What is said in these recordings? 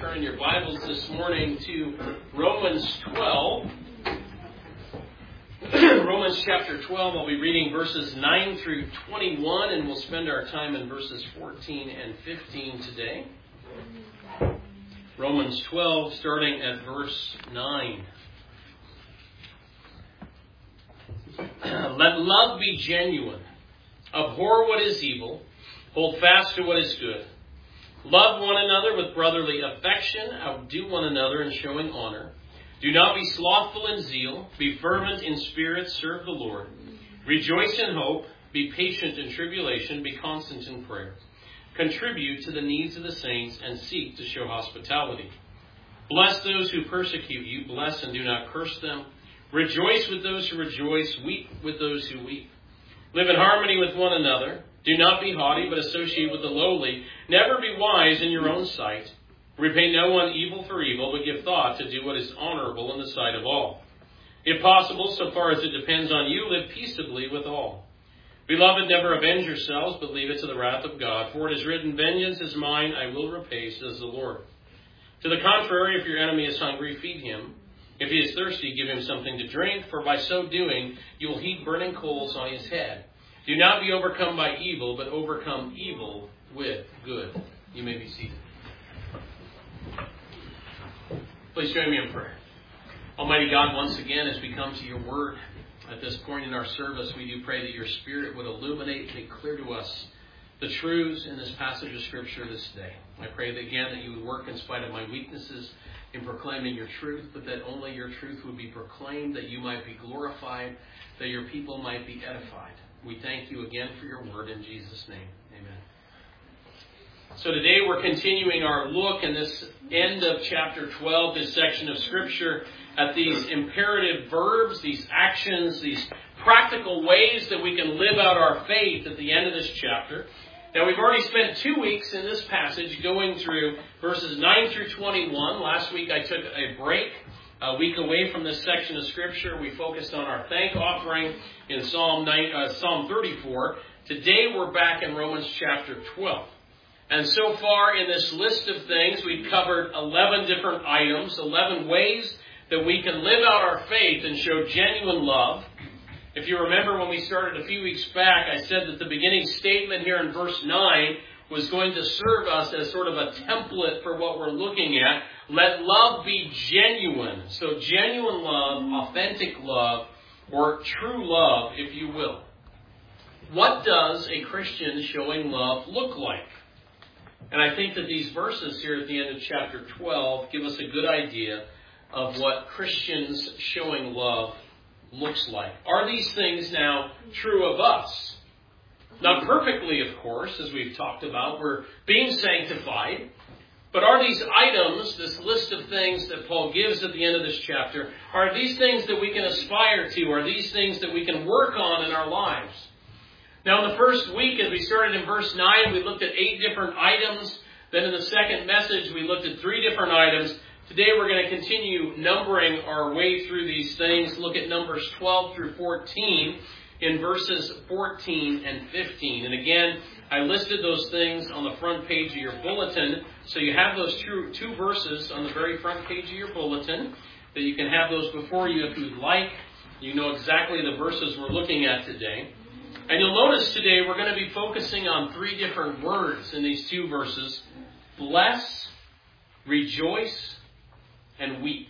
turn in your Bibles this morning to Romans 12. Romans chapter 12, I'll be reading verses 9 through 21, and we'll spend our time in verses 14 and 15 today. Romans 12, starting at verse 9. Let love be genuine. Abhor what is evil. Hold fast to what is good. Love one another with brotherly affection. Outdo one another in showing honor. Do not be slothful in zeal. Be fervent in spirit. Serve the Lord. Rejoice in hope. Be patient in tribulation. Be constant in prayer. Contribute to the needs of the saints and seek to show hospitality. Bless those who persecute you. Bless and do not curse them. Rejoice with those who rejoice. Weep with those who weep. Live in harmony with one another. Do not be haughty, but associate with the lowly. Never be wise in your own sight. Repay no one evil for evil, but give thought to do what is honorable in the sight of all. If possible, so far as it depends on you, live peaceably with all. Beloved, never avenge yourselves, but leave it to the wrath of God. For it is written, vengeance is mine, I will repay, says the Lord. To the contrary, if your enemy is hungry, feed him. If he is thirsty, give him something to drink, for by so doing, you will heap burning coals on his head. Do not be overcome by evil, but overcome evil with good. You may be seated. Please join me in prayer. Almighty God, once again, as we come to your word at this point in our service, we do pray that your Spirit would illuminate and make clear to us the truths in this passage of Scripture this day. I pray that again that you would work in spite of my weaknesses in proclaiming your truth, but that only your truth would be proclaimed, that you might be glorified, that your people might be edified. We thank you again for your word in Jesus' name. Amen. So today we're continuing our look in this end of chapter 12, this section of Scripture, at these imperative verbs, these actions, these practical ways that we can live out our faith at the end of this chapter. Now, we've already spent 2 weeks in this passage going through verses 9 through 21. Last week I took a break, a week away from this section of Scripture. We focused on our thank offering in Psalm 34. Today we're back in Romans chapter 12. And so far in this list of things, we've covered 11 different items, 11 ways that we can live out our faith and show genuine love. If you remember when we started a few weeks back, I said that the beginning statement here in verse 9 was going to serve us as sort of a template for what we're looking at. Let love be genuine. So genuine love, authentic love, or true love, if you will. What does a Christian showing love look like? And I think that these verses here at the end of chapter 12 give us a good idea of what Christians showing love looks like. Are these things now true of us? Not perfectly, of course, as we've talked about. We're being sanctified. But are these items, this list of things that Paul gives at the end of this chapter, are these things that we can aspire to? Are these things that we can work on in our lives? Now, in the first week, as we started in verse 9, we looked at 8 different items. Then in the second message, we looked at 3 different items. Today, we're going to continue numbering our way through these things. Look at Numbers 12 through 14 in verses 14 and 15. And again, I listed those things on the front page of your bulletin. So you have those two verses on the very front page of your bulletin, that you can have those before you if you'd like. You know exactly the verses we're looking at today. And you'll notice today we're going to be focusing on 3 different words in these 2 verses. Bless, rejoice, and weep.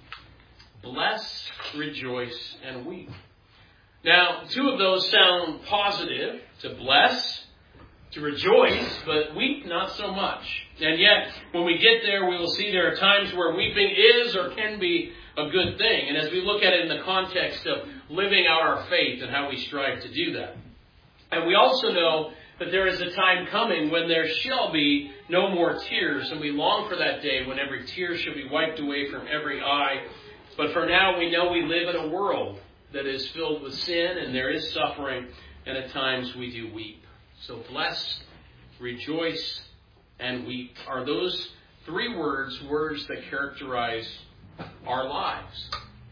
Bless, rejoice, and weep. Now, 2 of those sound positive, to bless, to rejoice, but weep not so much. And yet, when we get there, we will see there are times where weeping is or can be a good thing. And as we look at it in the context of living out our faith and how we strive to do that. And we also know that there is a time coming when there shall be no more tears, and we long for that day when every tear shall be wiped away from every eye. But for now, we know we live in a world that is filled with sin, and there is suffering, and at times we do weep. So bless, rejoice, and weep are those 3 words that characterize our lives.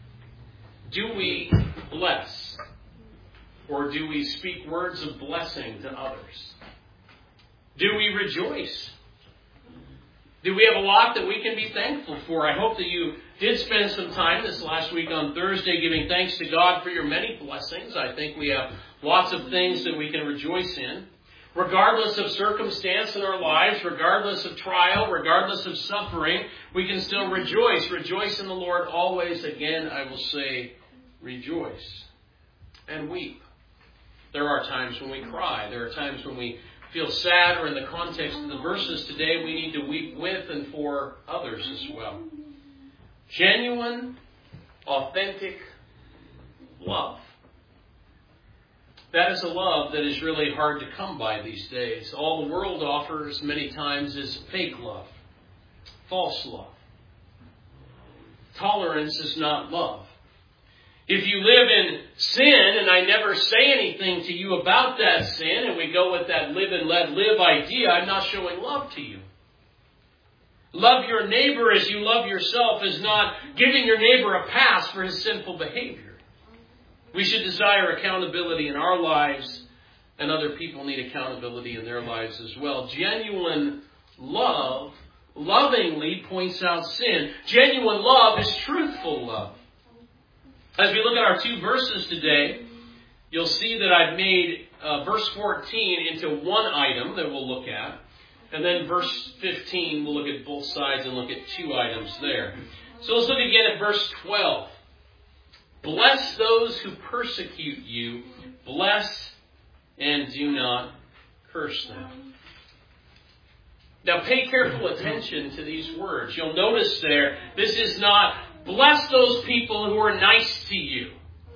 Do we bless? Or do we speak words of blessing to others? Do we rejoice? Do we have a lot that we can be thankful for? I hope that you did spend some time this last week on Thursday giving thanks to God for your many blessings. I think we have lots of things that we can rejoice in. Regardless of circumstance in our lives, regardless of trial, regardless of suffering, we can still rejoice. Rejoice in the Lord always. Again, I will say, rejoice and weep. There are times when we cry. There are times when we feel sad, or in the context of the verses today, we need to weep with and for others as well. Genuine, authentic love. That is a love that is really hard to come by these days. All the world offers many times is fake love, false love. Tolerance is not love. If you live in sin and I never say anything to you about that sin, and we go with that live and let live idea, I'm not showing love to you. Love your neighbor as you love yourself is not giving your neighbor a pass for his sinful behavior. We should desire accountability in our lives, and other people need accountability in their lives as well. Genuine love lovingly points out sin. Genuine love is truthful love. As we look at our two verses today, you'll see that I've made verse 14 into one item that we'll look at. And then verse 15, we'll look at both sides and look at two items there. So let's look again at verse 12. Bless those who persecute you. Bless and do not curse them. Now pay careful attention to these words. You'll notice there, this is not bless those people who are nice to you.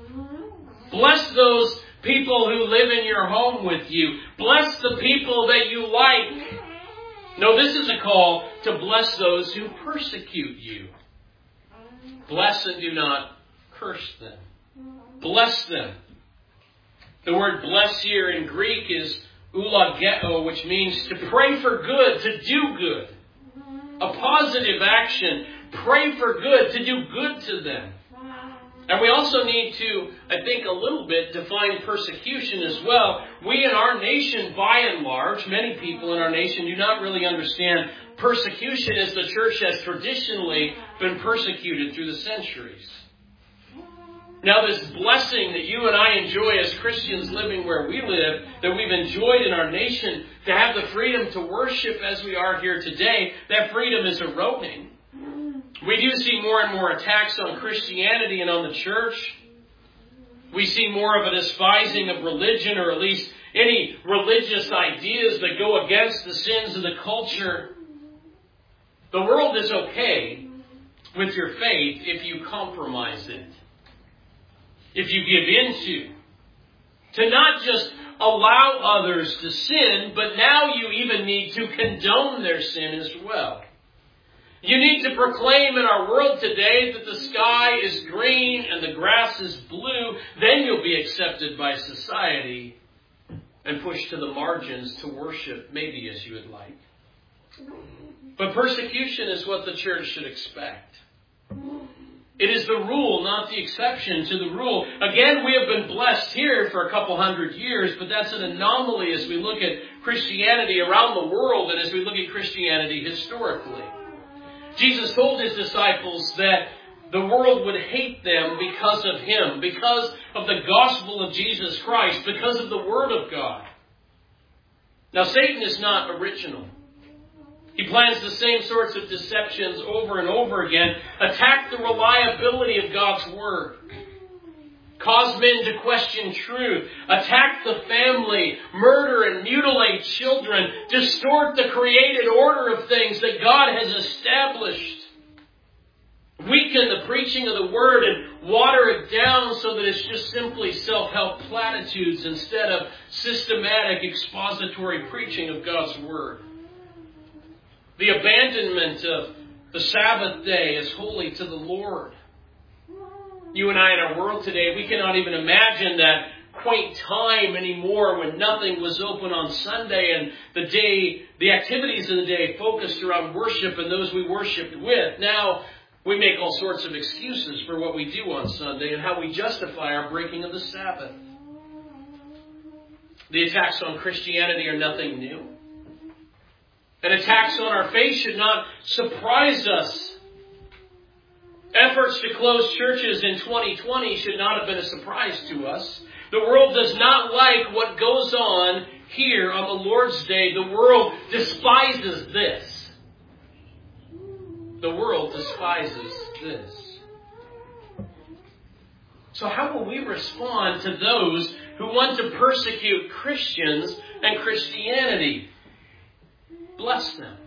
Bless those people who live in your home with you. Bless the people that you like. No, this is a call to bless those who persecute you. Bless and do not curse them. Bless them. The word bless here in Greek is eulogeo, which means to pray for good, to do good. A positive action. Pray for good, to do good to them. And we also need to, I think, a little bit define persecution as well. We in our nation, by and large, many people in our nation do not really understand persecution as the church has traditionally been persecuted through the centuries. Now, this blessing that you and I enjoy as Christians living where we live, that we've enjoyed in our nation, to have the freedom to worship as we are here today, that freedom is eroding. We do see more and more attacks on Christianity and on the church. We see more of a despising of religion, or at least any religious ideas that go against the sins of the culture. The world is okay with your faith if you compromise it. If you give into. To not just allow others to sin, but now you even need to condone their sin as well. You need to proclaim in our world today that the sky is green and the grass is blue. Then you'll be accepted by society and pushed to the margins to worship maybe as you would like. But persecution is what the church should expect. It is the rule, not the exception to the rule. Again, we have been blessed here for a couple hundred years, but that's an anomaly as we look at Christianity around the world and as we look at Christianity historically. Jesus told his disciples that the world would hate them because of him, because of the gospel of Jesus Christ, because of the Word of God. Now, Satan is not original. He plans the same sorts of deceptions over and over again. Attack the reliability of God's Word. Cause men to question truth. Attack the family. Murder and mutilate children. Distort the created order of things that God has established. Weaken the preaching of the Word and water it down so that it's just simply self-help platitudes instead of systematic expository preaching of God's Word. The abandonment of the Sabbath day as holy to the Lord. You and I in our world today, we cannot even imagine that quaint time anymore when nothing was open on Sunday and the activities of the day focused around worship and those we worshiped with. Now we make all sorts of excuses for what we do on Sunday and how we justify our breaking of the Sabbath. The attacks on Christianity are nothing new. And attacks on our faith should not surprise us. Efforts to close churches in 2020 should not have been a surprise to us. The world does not like what goes on here on the Lord's Day. The world despises this. The world despises this. So how will we respond to those who want to persecute Christians and Christianity? Bless them.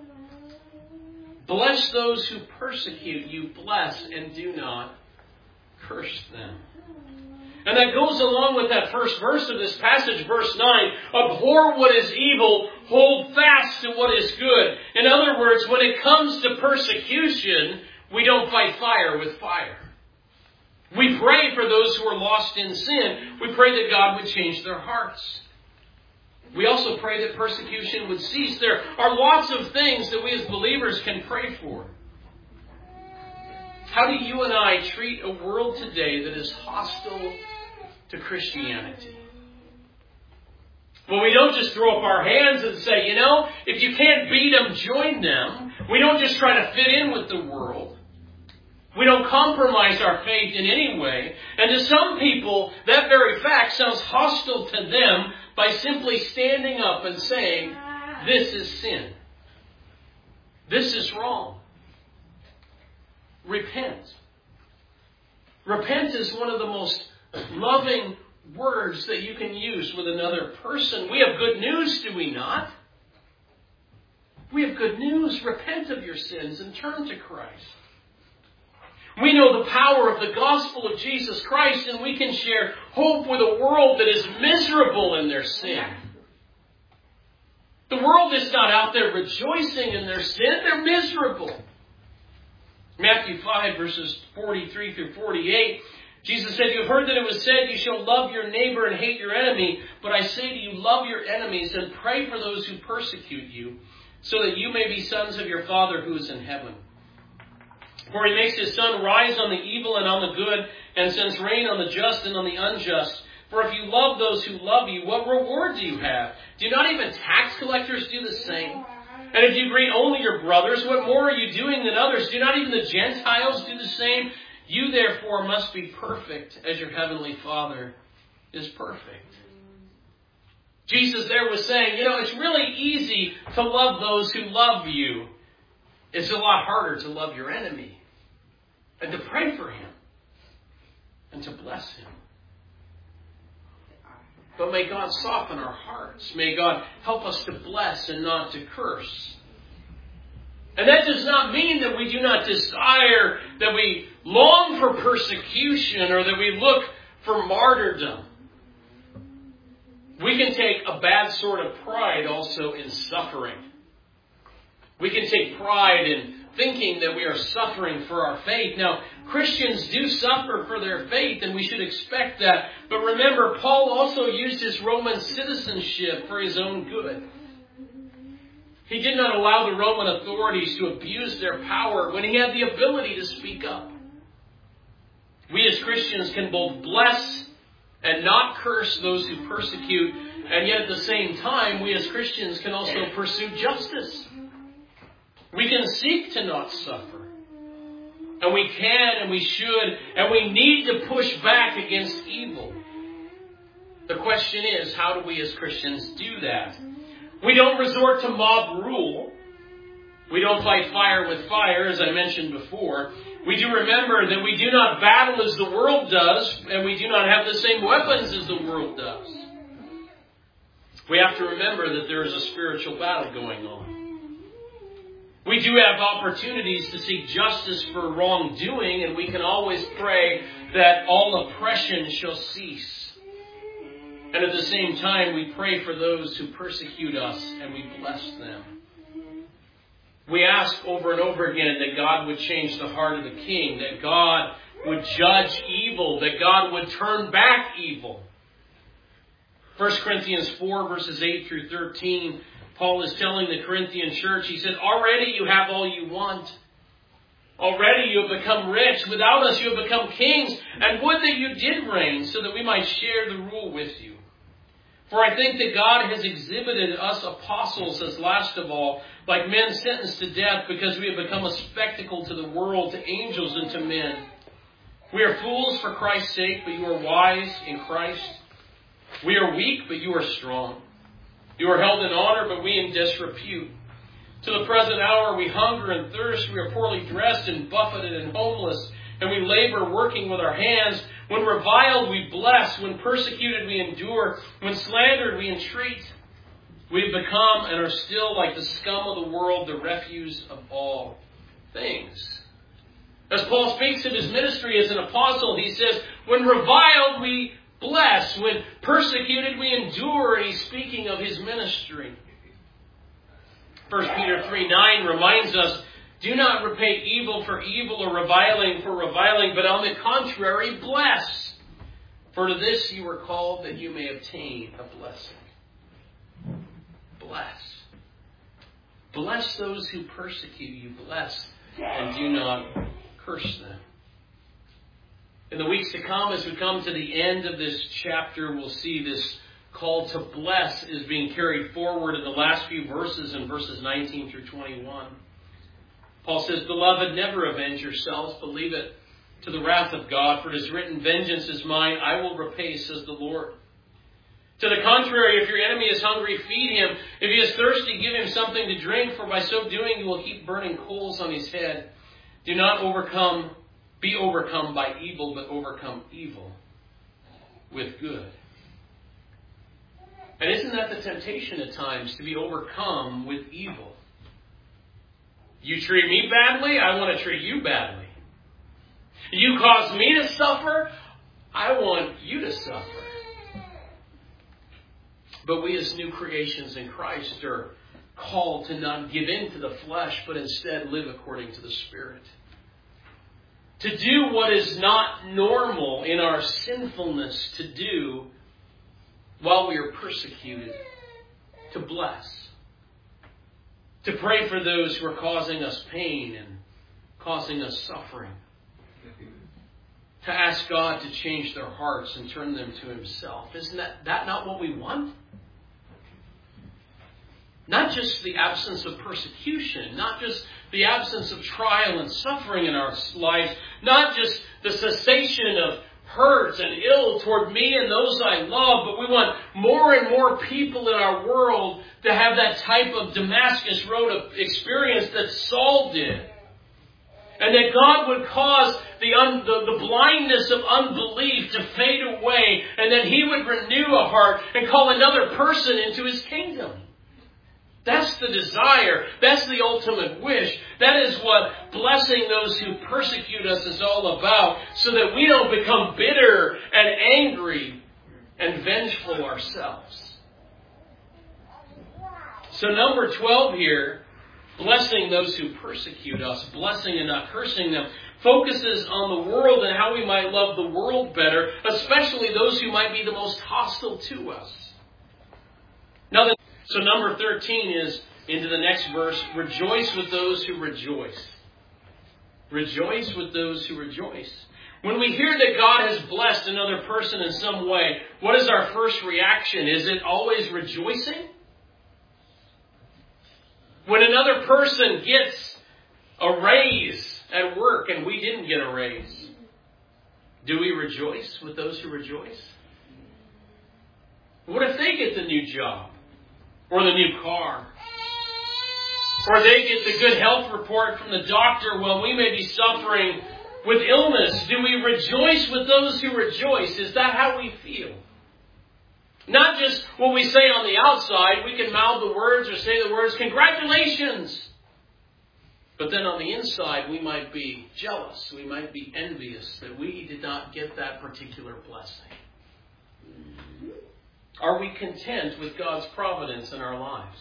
Bless those who persecute you. Bless and do not curse them. And that goes along with that first verse of this passage, verse 9. Abhor what is evil, hold fast to what is good. In other words, when it comes to persecution, we don't fight fire with fire. We pray for those who are lost in sin. We pray that God would change their hearts. We also pray that persecution would cease. There are lots of things that we as believers can pray for. How do you and I treat a world today that is hostile to Christianity? Well, we don't just throw up our hands and say, if you can't beat them, join them. We don't just try to fit in with the world. We don't compromise our faith in any way. And to some people, that very fact sounds hostile to them by simply standing up and saying, this is sin. This is wrong. Repent. Repent is one of the most loving words that you can use with another person. We have good news, do we not? We have good news. Repent of your sins and turn to Christ. We know the power of the gospel of Jesus Christ, and we can share hope with a world that is miserable in their sin. The world is not out there rejoicing in their sin. They're miserable. Matthew 5, verses 43 through 48, Jesus said, "You have heard that it was said, you shall love your neighbor and hate your enemy. But I say to you, love your enemies and pray for those who persecute you, so that you may be sons of your Father who is in heaven. For he makes his sun rise on the evil and on the good, and sends rain on the just and on the unjust. For if you love those who love you, what reward do you have? Do not even tax collectors do the same? And if you greet only your brothers, what more are you doing than others? Do not even the Gentiles do the same? You therefore must be perfect as your heavenly Father is perfect." Jesus there was saying, it's really easy to love those who love you. It's a lot harder to love your enemy and to pray for him and to bless him. But may God soften our hearts. May God help us to bless and not to curse. And that does not mean that we do not desire, that we long for persecution or that we look for martyrdom. We can take a bad sort of pride also in suffering. We can take pride in thinking that we are suffering for our faith. Now, Christians do suffer for their faith, and we should expect that. But remember, Paul also used his Roman citizenship for his own good. He did not allow the Roman authorities to abuse their power when he had the ability to speak up. We as Christians can both bless and not curse those who persecute, and yet at the same time, we as Christians can also pursue justice. We can seek to not suffer. And we can and we should and we need to push back against evil. The question is, how do we as Christians do that? We don't resort to mob rule. We don't fight fire with fire, as I mentioned before. We do remember that we do not battle as the world does, and we do not have the same weapons as the world does. We have to remember that there is a spiritual battle going on. We do have opportunities to seek justice for wrongdoing, and we can always pray that all oppression shall cease. And at the same time, we pray for those who persecute us, and we bless them. We ask over and over again that God would change the heart of the king, that God would judge evil, that God would turn back evil. 1 Corinthians 4, verses 8 through 13, Paul is telling the Corinthian church, he said, "Already you have all you want. Already you have become rich. Without us you have become kings. And would that you did reign, so that we might share the rule with you. For I think that God has exhibited us apostles as last of all, like men sentenced to death, because we have become a spectacle to the world, to angels and to men. We are fools for Christ's sake, but you are wise in Christ. We are weak, but you are strong. You are held in honor, but we in disrepute. To the present hour we hunger and thirst, we are poorly dressed and buffeted and homeless, and we labor working with our hands. When reviled we bless, when persecuted we endure, when slandered we entreat. We have become and are still like the scum of the world, the refuse of all things. As Paul speaks of his ministry as an apostle, he says, when reviled we bless, when persecuted we endure, and he's speaking of his ministry. 1 Peter 3:9 reminds us, do not repay evil for evil or reviling for reviling, but on the contrary, bless. For to this you were called, that you may obtain a blessing. Bless. Bless those who persecute you. Bless and do not curse them. In the weeks to come, as we come to the end of this chapter, we'll see this call to bless is being carried forward in the last few verses, in verses 19 through 21. Paul says, Beloved, never avenge yourselves, but leave it to the wrath of God. For it is written, Vengeance is mine, I will repay, says the Lord. To the contrary, if your enemy is hungry, feed him. If he is thirsty, give him something to drink, for by so doing you will heap burning coals on his head. Do not be overcome by evil, but overcome evil with good. And isn't that the temptation at times, to be overcome with evil? You treat me badly, I want to treat you badly. You cause me to suffer, I want you to suffer. But we as new creations in Christ are called to not give in to the flesh, but instead live according to the Spirit. To do what is not normal in our sinfulness to do while we are persecuted. To bless. To pray for those who are causing us pain and causing us suffering. To ask God to change their hearts and turn them to Himself. Isn't that not what we want? Not just the absence of persecution, not just the absence of trial and suffering in our lives, not just the cessation of hurt and ill toward me and those I love, but we want more and more people in our world to have that type of Damascus Road experience that Saul did. And that God would cause the blindness of unbelief to fade away, and that He would renew a heart and call another person into His kingdom. That's the desire. That's the ultimate wish. That is what blessing those who persecute us is all about, so that we don't become bitter and angry and vengeful ourselves. So number 12 here, blessing those who persecute us, blessing and not cursing them, focuses on the world and how we might love the world better, especially those who might be the most hostile to us. So number 13 is, into the next verse, rejoice with those who rejoice. Rejoice with those who rejoice. When we hear that God has blessed another person in some way, what is our first reaction? Is it always rejoicing? When another person gets a raise at work and we didn't get a raise, do we rejoice with those who rejoice? What if they get the new job? Or the new car? Or they get the good health report from the doctor while we may be suffering with illness? Do we rejoice with those who rejoice? Is that how we feel? Not just what we say on the outside. We can mouth the words or say the words, congratulations. But then on the inside, we might be jealous. We might be envious that we did not get that particular blessing. Are we content with God's providence in our lives?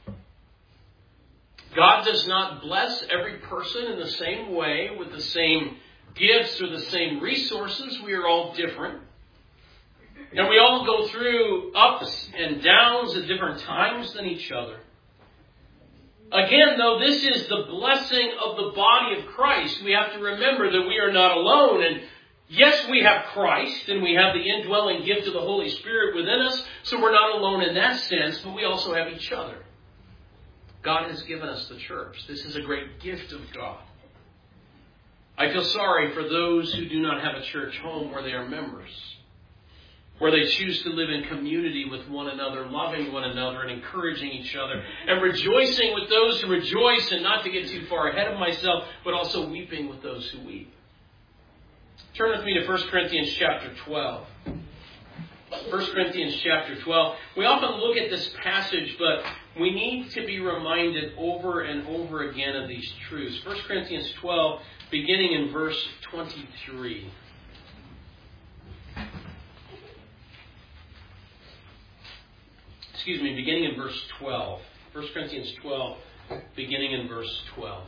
God does not bless every person in the same way, with the same gifts or the same resources. We are all different. And we all go through ups and downs at different times than each other. Again, though, this is the blessing of the body of Christ. We have to remember that we are not alone. And Yes, we have Christ, and we have the indwelling gift of the Holy Spirit within us, so we're not alone in that sense, but we also have each other. God has given us the church. This is a great gift of God. I feel sorry for those who do not have a church home where they are members, where they choose to live in community with one another, loving one another and encouraging each other, and rejoicing with those who rejoice, and not to get too far ahead of myself, but also weeping with those who weep. Turn with me to 1 Corinthians chapter 12. 1 Corinthians chapter 12. We often look at this passage, but we need to be reminded over and over again of these truths. 1 Corinthians 12, beginning in verse 23. Beginning in verse 12. 1 Corinthians 12, beginning in verse 12.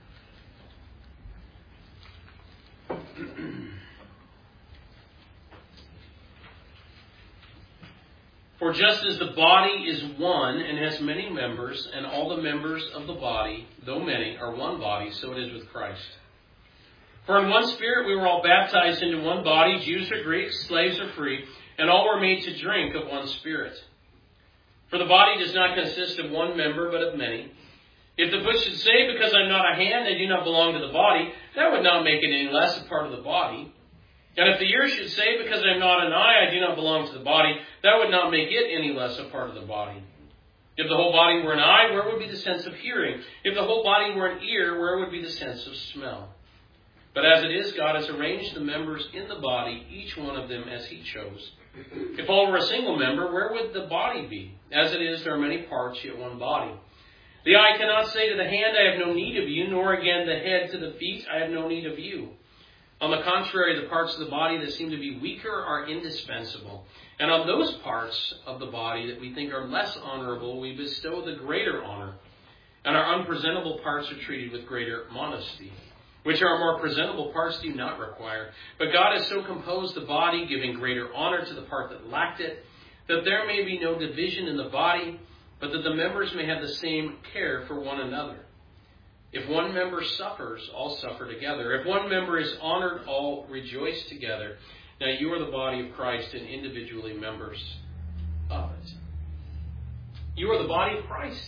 For just as the body is one and has many members, and all the members of the body, though many, are one body, so it is with Christ. For in one Spirit we were all baptized into one body, Jews or Greeks, slaves or free, and all were made to drink of one Spirit. For the body does not consist of one member, but of many. If the foot should say, because I'm not a hand, I do not belong to the body, that would not make it any less a part of the body. And if the ear should say, because I am not an eye, I do not belong to the body, that would not make it any less a part of the body. If the whole body were an eye, where would be the sense of hearing? If the whole body were an ear, where would be the sense of smell? But as it is, God has arranged the members in the body, each one of them as He chose. If all were a single member, where would the body be? As it is, there are many parts, yet one body. The eye cannot say to the hand, I have no need of you, nor again the head to the feet, I have no need of you. On the contrary, the parts of the body that seem to be weaker are indispensable. And on those parts of the body that we think are less honorable, we bestow the greater honor. And our unpresentable parts are treated with greater modesty, which our more presentable parts do not require. But God has so composed the body, giving greater honor to the part that lacked it, that there may be no division in the body, but that the members may have the same care for one another. If one member suffers, all suffer together. If one member is honored, all rejoice together. Now you are the body of Christ and individually members of it. You are the body of Christ.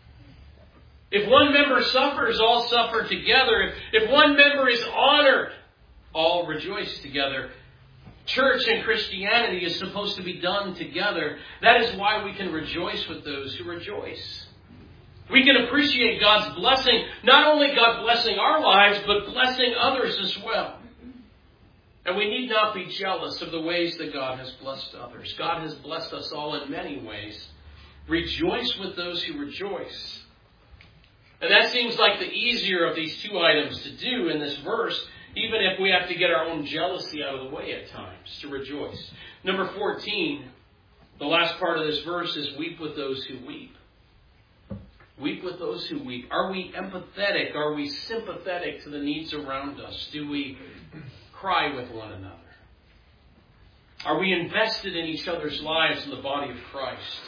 If one member suffers, all suffer together. If one member is honored, all rejoice together. Church and Christianity is supposed to be done together. That is why we can rejoice with those who rejoice. We can appreciate God's blessing, not only God blessing our lives, but blessing others as well. And we need not be jealous of the ways that God has blessed others. God has blessed us all in many ways. Rejoice with those who rejoice. And that seems like the easier of these two items to do in this verse, even if we have to get our own jealousy out of the way at times, to rejoice. Number 14, the last part of this verse is weep with those who weep. Weep with those who weep. Are we empathetic? Are we sympathetic to the needs around us? Do we cry with one another? Are we invested in each other's lives in the body of Christ?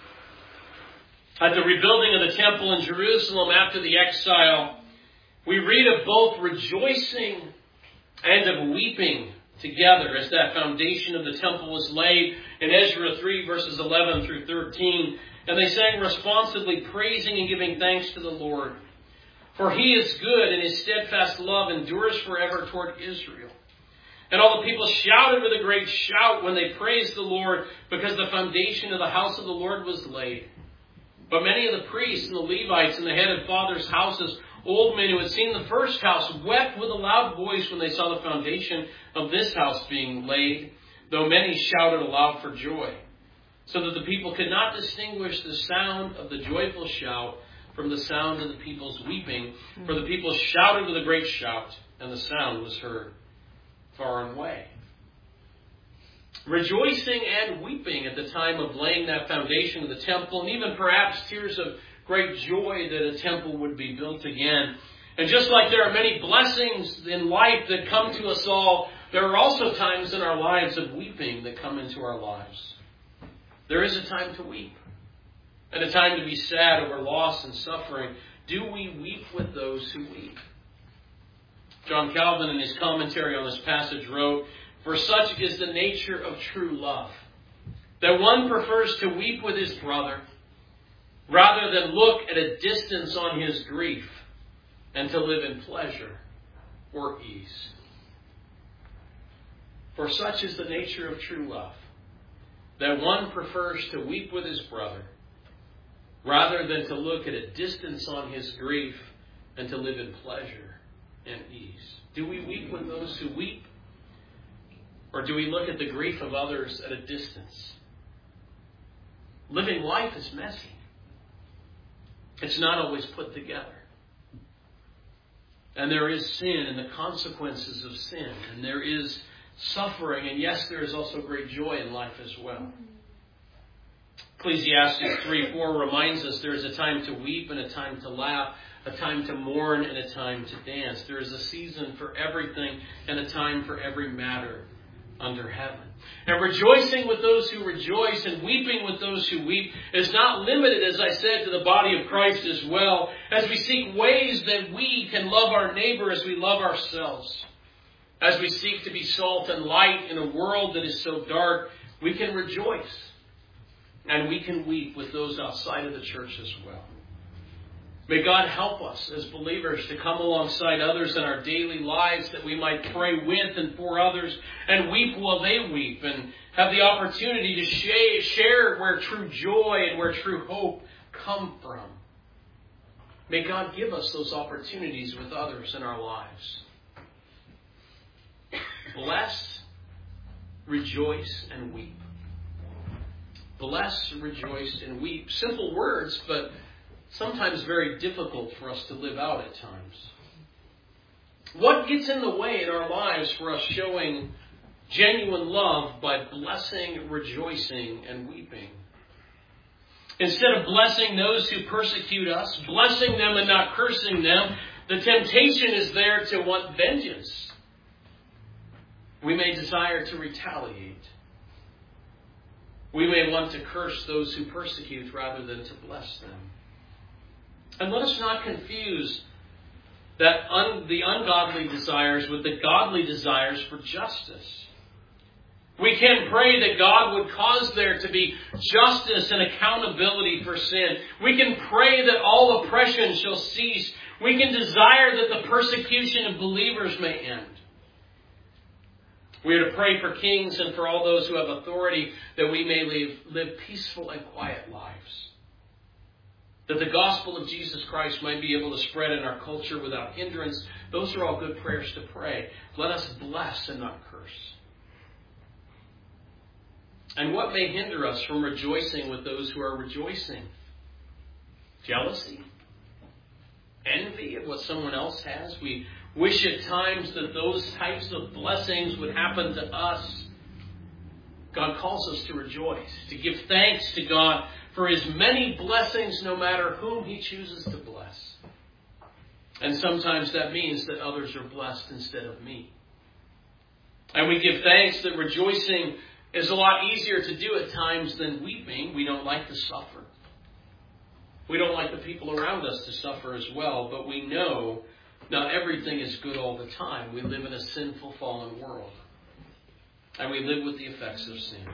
At the rebuilding of the temple in Jerusalem after the exile, we read of both rejoicing and of weeping together as that foundation of the temple was laid in Ezra 3 verses 11 through 13. And they sang responsively, praising and giving thanks to the Lord. For He is good, and His steadfast love endures forever toward Israel. And all the people shouted with a great shout when they praised the Lord, because the foundation of the house of the Lord was laid. But many of the priests and the Levites and the head of fathers' houses, old men who had seen the first house, wept with a loud voice when they saw the foundation of this house being laid, though many shouted aloud for joy, so that the people could not distinguish the sound of the joyful shout from the sound of the people's weeping. For the people shouted with a great shout, and the sound was heard far and away. Rejoicing and weeping at the time of laying that foundation of the temple, and even perhaps tears of great joy that a temple would be built again. And just like there are many blessings in life that come to us all, there are also times in our lives of weeping that come into our lives. There is a time to weep, and a time to be sad over loss and suffering. Do we weep with those who weep? John Calvin, in his commentary on this passage, wrote, "For such is the nature of true love, that one prefers to weep with his brother rather than look at a distance on his grief and to live in pleasure or ease." For such is the nature of true love, that one prefers to weep with his brother rather than to look at a distance on his grief and to live in pleasure and ease. Do we weep with those who weep? Or do we look at the grief of others at a distance? Living life is messy. It's not always put together. And there is sin and the consequences of sin. And there is suffering. And yes, there is also great joy in life as well. Ecclesiastes 3:4 reminds us there is a time to weep and a time to laugh, a time to mourn and a time to dance. There is a season for everything and a time for every matter under heaven. And rejoicing with those who rejoice and weeping with those who weep is not limited, as I said, to the body of Christ as well, as we seek ways that we can love our neighbor as we love ourselves. As we seek to be salt and light in a world that is so dark, we can rejoice and we can weep with those outside of the church as well. May God help us as believers to come alongside others in our daily lives that we might pray with and for others and weep while they weep and have the opportunity to share where true joy and where true hope come from. May God give us those opportunities with others in our lives. Bless, rejoice, and weep. Bless, rejoice, and weep. Simple words, but sometimes very difficult for us to live out at times. What gets in the way in our lives for us showing genuine love by blessing, rejoicing, and weeping? Instead of blessing those who persecute us, blessing them and not cursing them, the temptation is there to want vengeance. We may desire to retaliate. We may want to curse those who persecute rather than to bless them. And let us not confuse that the ungodly desires with the godly desires for justice. We can pray that God would cause there to be justice and accountability for sin. We can pray that all oppression shall cease. We can desire that the persecution of believers may end. We are to pray for kings and for all those who have authority that we may live peaceful and quiet lives. That the gospel of Jesus Christ might be able to spread in our culture without hindrance. Those are all good prayers to pray. Let us bless and not curse. And what may hinder us from rejoicing with those who are rejoicing? Jealousy? Envy at what someone else has? We wish at times that those types of blessings would happen to us. God calls us to rejoice, to give thanks to God for His many blessings, no matter whom He chooses to bless. And sometimes that means that others are blessed instead of me. And we give thanks that rejoicing is a lot easier to do at times than weeping. We don't like to suffer. We don't like the people around us to suffer as well, but we know not everything is good all the time. We live in a sinful, fallen world. And we live with the effects of sin.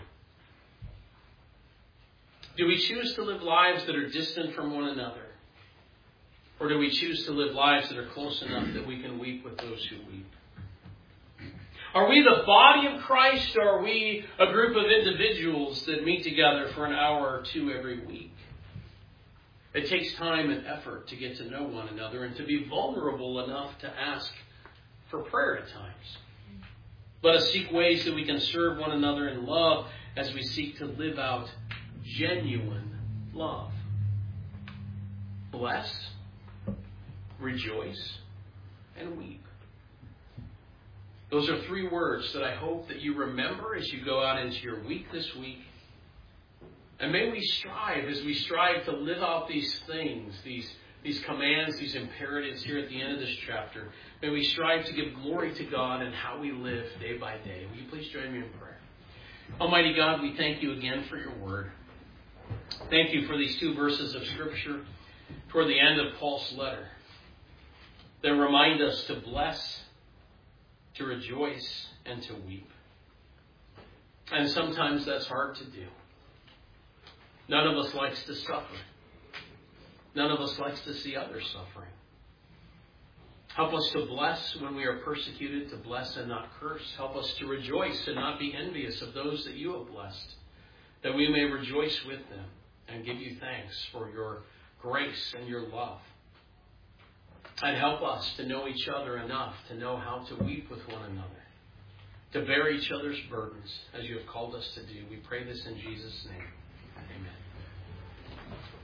Do we choose to live lives that are distant from one another? Or do we choose to live lives that are close enough that we can weep with those who weep? Are we the body of Christ, or are we a group of individuals that meet together for an hour or two every week? It takes time and effort to get to know one another and to be vulnerable enough to ask for prayer at times. Let us seek ways that we can serve one another in love as we seek to live out genuine love. Bless, rejoice, and weep. Those are 3 words that I hope that you remember as you go out into your week this week. And may we strive, as we strive to live out these things, these commands, these imperatives here at the end of this chapter, may we strive to give glory to God in how we live day by day. Will you please join me in prayer? Almighty God, we thank you again for your word. Thank you for these 2 verses of Scripture toward the end of Paul's letter that remind us to bless to rejoice and to weep. And sometimes that's hard to do. None of us likes to suffer. None of us likes to see others suffering. Help us to bless when we are persecuted, to bless and not curse. Help us to rejoice and not be envious of those that you have blessed, that we may rejoice with them and give you thanks for your grace and your love. And help us to know each other enough to know how to weep with one another, to bear each other's burdens as you have called us to do. We pray this in Jesus' name. Amen.